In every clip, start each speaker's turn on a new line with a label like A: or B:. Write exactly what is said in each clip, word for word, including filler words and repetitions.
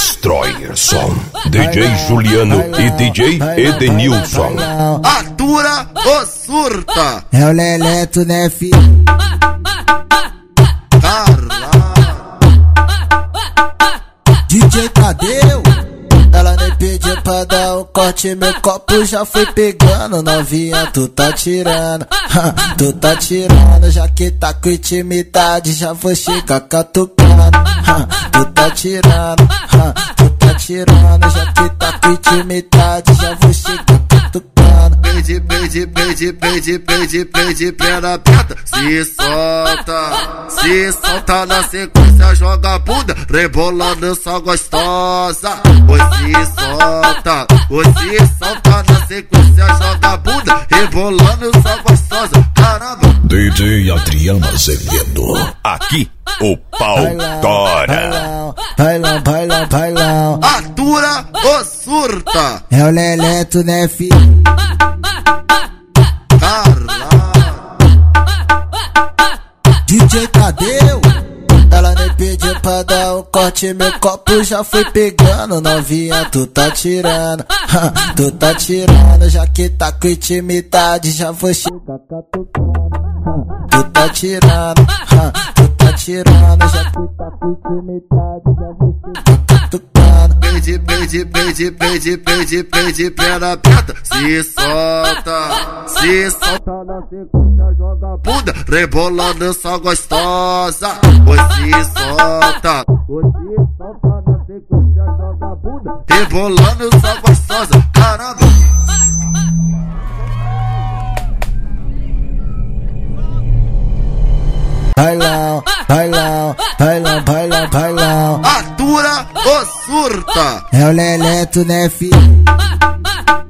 A: Destroyerson, D J Juliano e D J Edenilson.
B: Atura ou surta?
C: É o Leleto, né, filho?
B: Carla
C: D J Tadeu, ela nem pediu pra dar um corte, meu copo já foi pegando. Novinha, tu tá tirando, tu tá tirando. Já que tá com intimidade, já vou chegar catucando. Tu tá tirando, tu tá tirando. Já que tá com intimidade, já vou chegar catucando.
B: Peide, peide, peide, peide, peide, peide, perna aberta. Se solta, se solta na sequência, joga a bunda, rebolando só gostosa. Oi, se solta, oi, se solta na sequência, joga a bunda, rebolando só gostosa. Caramba!
A: D J Adriano Azevedo, aqui o pau tora.
C: Bailão, bailão, bailão.
B: Atura ou surta?
C: É o Leleto, né, filho?
B: Carla
C: D J Tadeu, ela nem pediu pra dar um corte, meu copo já foi pegando. Novinha, tu tá tirando, tu tá tirando. Já que tá com intimidade, já vou chegar catucando. Tu tá tirando, tu tá tirando. Já que tá com intimidade, já vou chegar catucando.
B: Peide, peide, peide, peide, peide, peide, perna aberta. Se solta, se solta na sequência, joga a bunda, rebolando só gostosa. Oi, se solta, oi, se solta na sequência, joga a bunda, rebolando só gostosa. Caramba!
C: Bailão, bailão, bailão, bailão, bailão.
B: Atura ou surta?
C: É o Leleto, né, filho?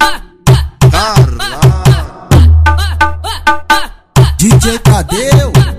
B: Carla
C: D J Tadeu,